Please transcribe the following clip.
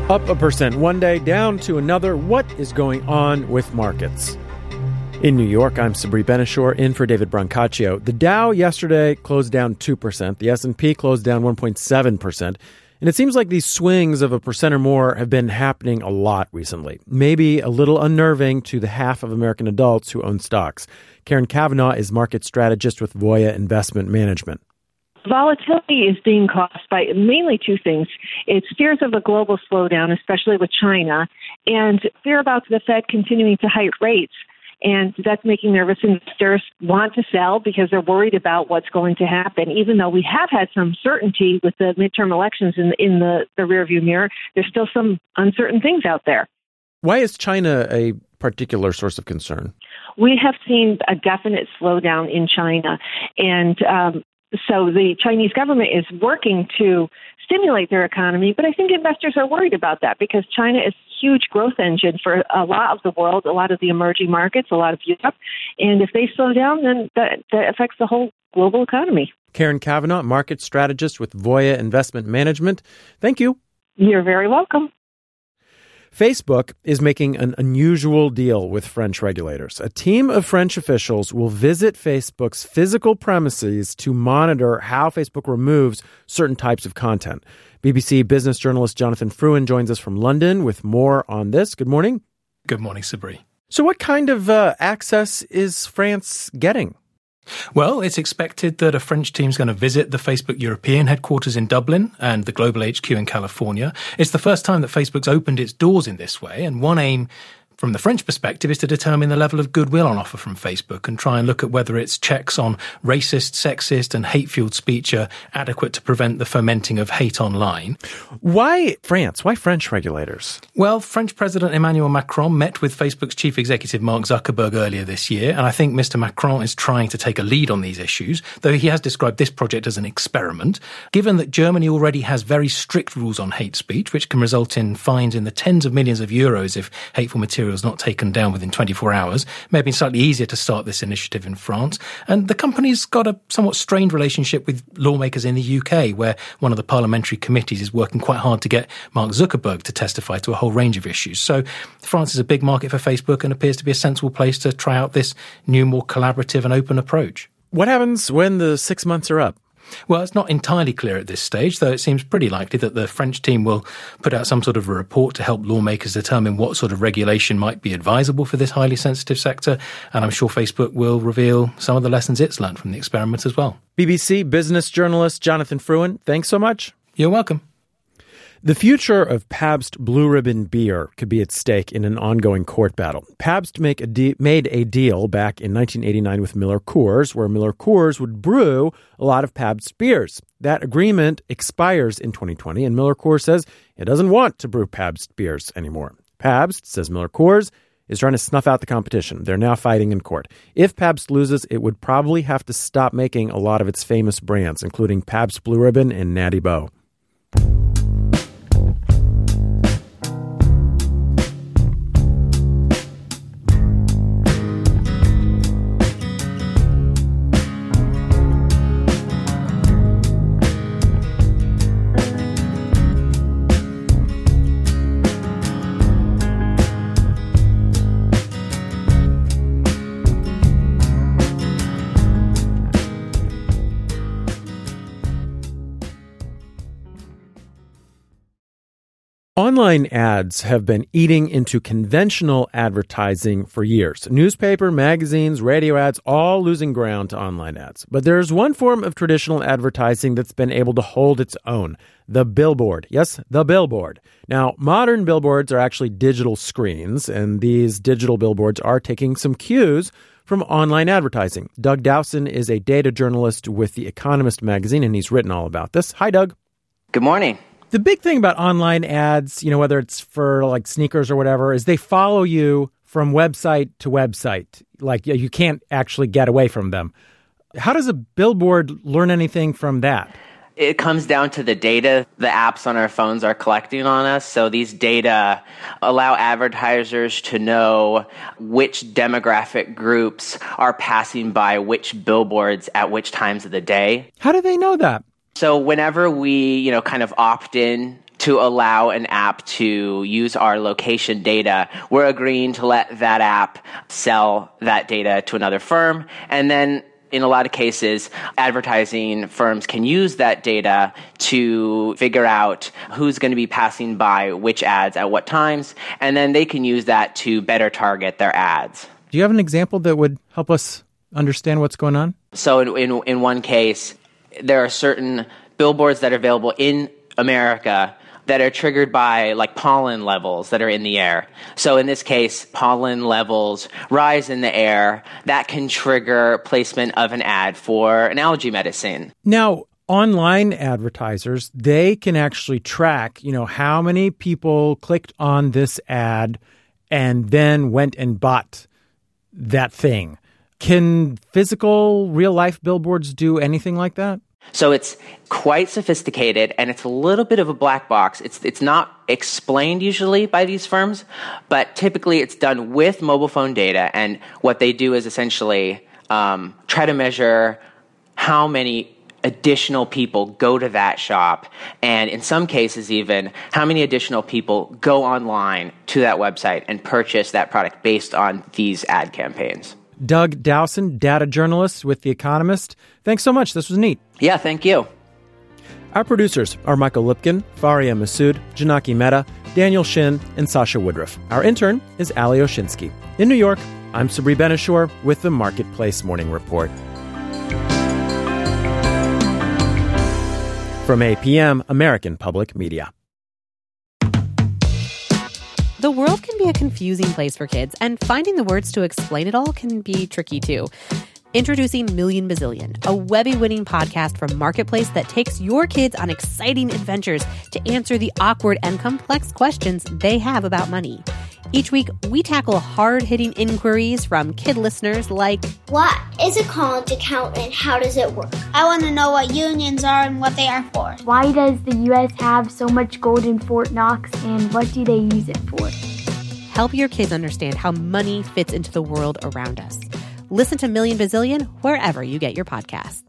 Up 1% one day, down to another. What is going on with markets? In New York, I'm Sabri Benishore, in for David Brancaccio. The Dow yesterday closed down 2%. The S&P closed down 1.7%. And it seems like these swings of 1% or more have been happening a lot recently. Maybe a little unnerving to the half of American adults who own stocks. Karen Kavanaugh is market strategist with Voya Investment Management. Volatility is being caused by mainly two things. It's fears of a global slowdown, especially with China, and fear about the Fed continuing to hike rates. And that's making nervous investors want to sell because they're worried about what's going to happen. Even though we have had some certainty with the midterm elections in the rearview mirror, there's still some uncertain things out there. Why is China a particular source of concern? We have seen a definite slowdown in China, and so the Chinese government is working to stimulate their economy, but I think investors are worried about that because China is a huge growth engine for a lot of the world, a lot of the emerging markets, a lot of Europe, and if they slow down, then that affects the whole global economy. Karen Kavanaugh, market strategist with Voya Investment Management. Thank you. You're very welcome. Facebook is making an unusual deal with French regulators. A team of French officials will visit Facebook's physical premises to monitor how Facebook removes certain types of content. BBC business journalist Jonathan Fruin joins us from London with more on this. Good morning. Good morning, Sabri. So what kind of access is France getting? Well, it's expected that a French team is going to visit the Facebook European headquarters in Dublin and the global HQ in California. It's the first time that Facebook's opened its doors in this way, and one aim from the French perspective is to determine the level of goodwill on offer from Facebook and try and look at whether its checks on racist, sexist and hate-fueled speech are adequate to prevent the fomenting of hate online. Why France? Why French regulators? Well, French President Emmanuel Macron met with Facebook's chief executive Mark Zuckerberg earlier this year, and I think Mr. Macron is trying to take a lead on these issues, though he has described this project as an experiment. Given that Germany already has very strict rules on hate speech, which can result in fines in the tens of millions of euros if hateful material is not taken down within 24 hours. It may have been slightly easier to start this initiative in France. And the company's got a somewhat strained relationship with lawmakers in the UK, where one of the parliamentary committees is working quite hard to get Mark Zuckerberg to testify to a whole range of issues. So France is a big market for Facebook and appears to be a sensible place to try out this new, more collaborative and open approach. What happens when the 6 months are up? Well, it's not entirely clear at this stage, though it seems pretty likely that the French team will put out some sort of a report to help lawmakers determine what sort of regulation might be advisable for this highly sensitive sector. And I'm sure Facebook will reveal some of the lessons it's learned from the experiment as well. BBC business journalist Jonathan Fruin, thanks so much. You're welcome. The future of Pabst Blue Ribbon beer could be at stake in an ongoing court battle. Pabst made a deal back in 1989 with Miller Coors, where Miller Coors would brew a lot of Pabst beers. That agreement expires in 2020, and Miller Coors says it doesn't want to brew Pabst beers anymore. Pabst, says Miller Coors, is trying to snuff out the competition. They're now fighting in court. If Pabst loses, it would probably have to stop making a lot of its famous brands, including Pabst Blue Ribbon and Natty Boh. Online ads have been eating into conventional advertising for years. Newspaper, magazines, radio ads, all losing ground to online ads. But there's one form of traditional advertising that's been able to hold its own, the billboard. Yes, the billboard. Now, modern billboards are actually digital screens, and these digital billboards are taking some cues from online advertising. Doug Dowson is a data journalist with The Economist magazine, and he's written all about this. Hi, Doug. Good morning. The big thing about online ads, whether it's for like sneakers or whatever, is they follow you from website to website. Like you can't actually get away from them. How does a billboard learn anything from that? It comes down to the data the apps on our phones are collecting on us. So these data allow advertisers to know which demographic groups are passing by which billboards at which times of the day. How do they know that? So whenever we, kind of opt in to allow an app to use our location data, we're agreeing to let that app sell that data to another firm. And then in a lot of cases, advertising firms can use that data to figure out who's going to be passing by which ads at what times, and then they can use that to better target their ads. Do you have an example that would help us understand what's going on? So in one case, there are certain billboards that are available in America that are triggered by like pollen levels that are in the air. So in this case, pollen levels rise in the air. That can trigger placement of an ad for an allergy medicine. Now, online advertisers, they can actually track, how many people clicked on this ad and then went and bought that thing. Can physical, real-life billboards do anything like that? So it's quite sophisticated, and it's a little bit of a black box. It's not explained usually by these firms, but typically it's done with mobile phone data, and what they do is essentially try to measure how many additional people go to that shop, and in some cases even how many additional people go online to that website and purchase that product based on these ad campaigns. Doug Dowson, data journalist with The Economist. Thanks so much. This was neat. Yeah, thank you. Our producers are Michael Lipkin, Faria Massoud, Janaki Mehta, Daniel Shin, and Sasha Woodruff. Our intern is Ali Oshinsky. In New York, I'm Sabri Benishore with the Marketplace Morning Report. From APM, American Public Media. The world can be a confusing place for kids, and finding the words to explain it all can be tricky too. Introducing Million Bazillion, a Webby-winning podcast from Marketplace that takes your kids on exciting adventures to answer the awkward and complex questions they have about money. Each week, we tackle hard-hitting inquiries from kid listeners like, what is a college account and how does it work? I want to know what unions are and what they are for. Why does the U.S. have so much gold in Fort Knox, and what do they use it for? Help your kids understand how money fits into the world around us. Listen to Million Bazillion wherever you get your podcasts.